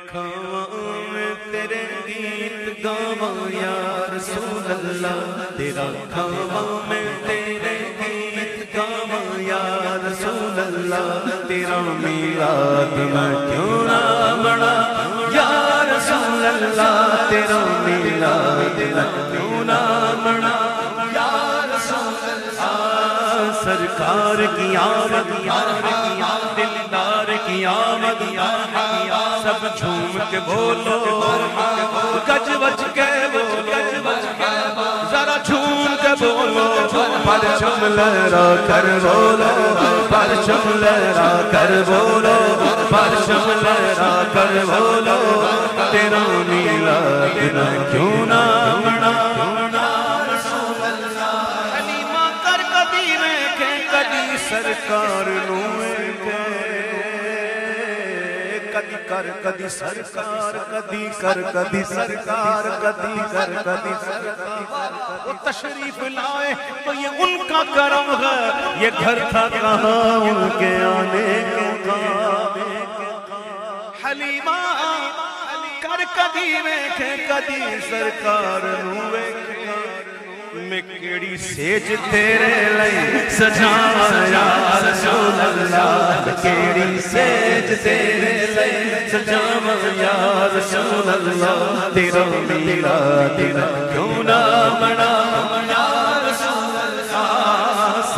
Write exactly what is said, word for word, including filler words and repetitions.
کھاواں میں تیرے گیت گاواں یا رسول اللہ، تیرا کھاواں میں تیرے گیت گاواں یا رسول اللہ، تیرا میلاد میں کیوں نہ بڑا یا رسول اللہ، تیرا میلاد میں کیوں نہ بڑا یا رسول اللہ، سرکار کی آمد دلدار کی آمد سب جھوم کے بولو، گج بج کے بولو، ذرا جھوم کے بولو، پرچم لہرا کر بولو، پرچم لہرا کر بولو، پرچم لہرا کر بولو، تیرا میلاد میں کیوں نہ بڑا رسول اللہ، حلیمہ کر کبھی ویکھے کدی سرکار نو ویکھے، کدی کر کدی سرکار، کدی کر کدی سرکار، کدی کر کدی سرکار، وہ تشریف لائے تو یہ ان کا کرم ہے، یہ گھر تھا کہاں ان کے آنے کا، حلیمہ کر کدی ویکھے کدی سرکار نو ویکھے، میں کیڑی سیج تیرے لئی سجاواں یا رسول اللہ، کیڑی سیج تیرے لئی سجاواں یا رسول اللہ، تیرا میلاد کیوں نہ بڑا